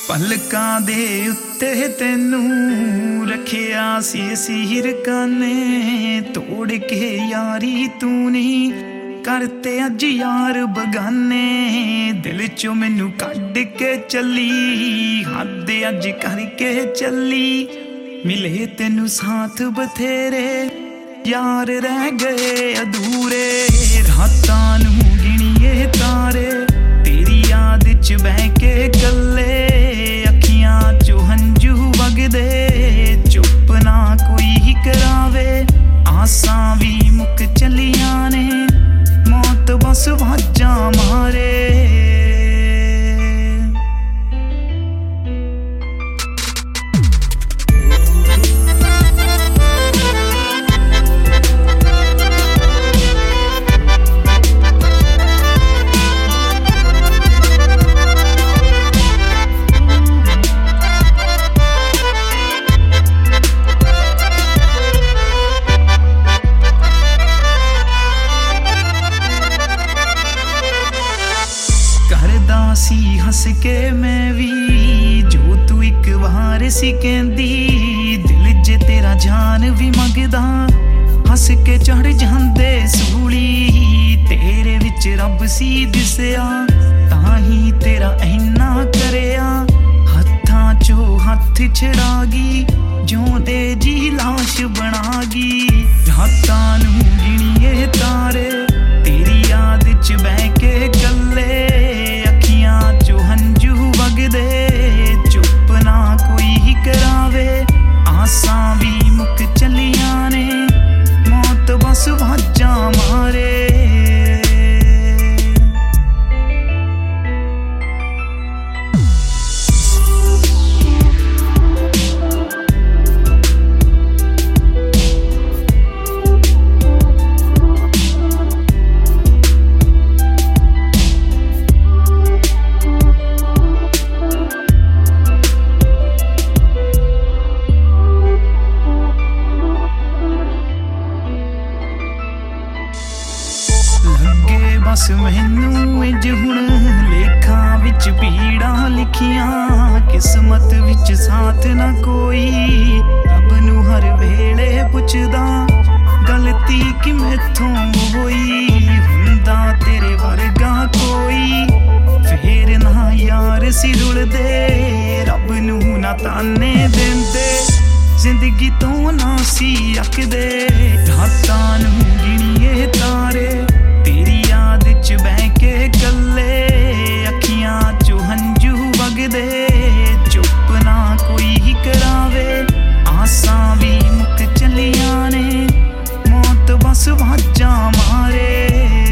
ਪਲਕਾਂ ਦੇ ਉੱਤੇ ਤੈਨੂੰ ਰੱਖਿਆ ਸੀ ਹੀਰਕਾਂ ਨੇ, ਤੋੜ ਕੇ ਯਾਰੀ ਤੂੰ ਨਹੀਂ ਕਰਤੇ ਅੱਜ ਯਾਰ ਬਗਾਨੇ। ਦਿਲ ਚੋਂ ਮੈਨੂੰ ਕੱਢ ਕੇ ਚੱਲੀ, ਹੱਦ ਅੱਜ ਕਰਕੇ ਚੱਲੀ। ਮਿਲੇ ਤੈਨੂੰ ਸਾਥ ਬਥੇਰੇ, ਯਾਰ ਰਹਿ ਗਏ ਅਧੂਰੇ। ਰਾਤਾਂ ਨੂੰ ਗਿਣੀਏ ਤਾਰੇ, ਤੇਰੀ ਯਾਦ ਚ ਬਹਿ ਕੇ ਗੱਲੇ। ਅੱਖੀਆਂ ਚੋਂ ਹੰਝੂ ਵਗਦੇ, ਚੁੱਪ ਨਾ ਕੋਈ ਕਰਾਵੇ। ਆਸਾਂ ਵੀ ਮੁੱਕ ਚੱਲੀਆਂ ਨੇ, ਮੌਤ ਬਸ ਵਾਜਾਂ ਮਾਰੇ। ਕਰਦਾ ਸੀ ਹੱਸ ਕੇ ਮੈਂ ਵੀ, ਜੋ ਤੂੰ ਇੱਕ ਵਾਰ ਸੀ ਕਹਿੰਦੀ। ਦਿਲ ਜੇ ਤੇਰਾ ਜਾਨ ਵੀ ਮੰਗਦਾ, ਹੱਸ ਕੇ ਚੜ ਜਾਂਦੇ ਸੂਲੀ। ਤੇਰੇ ਵਿੱਚ ਰੱਬ ਸੀ ਦਿਸਿਆ, ਤਾਂ ਹੀ ਤੇਰਾ ਇੰਨਾ ਕਰਿਆ। ਹੱਥਾਂ ਚੋਂ ਹੱਥ ਛੜਾ ਗਈ, ਜਿਉਂਦੇ ਜੀ ਲਾਸ਼ ਬਣਾ ਗਈ। ਰਾਤਾਂ ਨੂੰ ਗਿਣੀਏ ਤਾਰੇ, ਤੇਰੀ ਯਾਦ ਚ ਬਹਿ ਕੇ ਗੱਲੇ। ਚੁੱਪ ਨਾ ਕੋਈ ਕਰਾਵੇ, ਆਸਾਂ ਵੀ ਮੁੱਕ ਚੱਲੀਆਂ ਨੇ, ਮੌਤ ਬਸ ਵਾਜਾਂ ਮਾਰੇ। ਲੱਗੇ ਬਸ ਮੈਨੂੰ ਇੰਝ ਹੁਣ, ਲੇਖਾਂ ਵਿੱਚ ਪੀੜਾਂ ਲਿਖੀਆਂ। ਕਿਸਮਤ ਵਿੱਚ ਸਾਥ ਨਾ ਕੋਈ, ਰੱਬ ਨੂੰ ਹਰ ਵੇਲੇ ਪੁੱਛਦਾ, ਗਲਤੀ ਕਿ ਮੈਥੋਂ ਹੋਈ। ਹੁੰਦਾ ਤੇਰੇ ਵਰਗਾ ਕੋਈ, ਫੇਰ ਨਾ ਯਾਰ ਸੀ ਰੁਲਦੇ। ਰੱਬ ਨੂੰ ਨਾ ਤਾਨੇ ਦਿੰਦੇ, ਜ਼ਿੰਦਗੀ ਤੋਂ ਨਾ ਸੀ ਅੱਕਦੇ। ਰਾਤਾਂ ਨੂੰ ਗਿਣੀਏ ਤਾਰੇ, ਤੇਰੀ ਯਾਦ ਚ ਬਹਿ ਕੇ ਗੱਲੇ। ਅੱਖੀਆਂ ਚੋਂ ਹੰਝੂ ਵਗਦੇ, ਚੁੱਪ ਨਾ ਕੋਈ ਕਰਾਵੇ। ਆਸਾਂ ਵੀ ਮੁੱਕ ਚੱਲੀਆਂ ਨੇ, ਮੌਤ ਬਸ ਵਾਜਾਂ ਮਾਰੇ।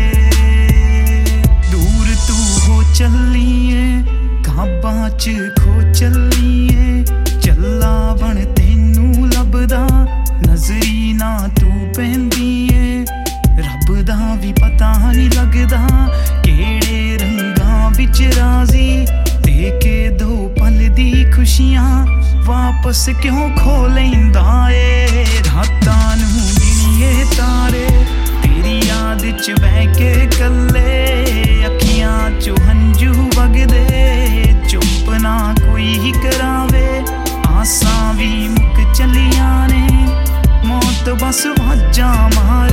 ਦੂਰ ਤੂੰ ਹੋ ਚੱਲੀਏ, ਖਾਬਾਂ ਚ ਖੋ ਚੱਲੀਏ। ਚੱਲਾ ਬਣ ਤੈਨੂੰ ਲੱਭਦਾ, ਨਜ਼ਰੀ ਨਾ ਤੂੰ ਪੈਂਦੀ ਏ। ਰੱਬ ਦਾ ਵੀ ਪਤਾ ਨਹੀਂ ਲੱਗਦਾ, ਕਿਹੜੇ ਰੰਗਾਂ ਵਿੱਚ ਰਾਜ਼ੀ। ਦੇ ਕੇ ਦੋ ਪਲ ਦੀ ਖੁਸ਼ੀਆਂ, ਵਾਪਸ ਕਿਉਂ ਖੋ ਲੈਂਦਾ ਏ। ਰਾਤਾਂ ਨੂੰ ਗਿਣੀਏ ਤਾਰੇ, ਤੇਰੀ ਯਾਦ ਚ ਬਹਿ ਕੇ ਗੱਲੇ। ਅੱਖੀਆਂ ਚੋਂ ਹੰਝੂ ਵਗਦੇ, ਚੁੱਪ ਨਾ ਕੋਈ ਕਰਾਵੇ। ਆਸਾਂ ਵੀ ਮੁੱਕ ਚੱਲੀਆਂ ਨੇ, ਮੌਤ ਬਸ ਵਾਜਾਂ ਮਾਰੇ।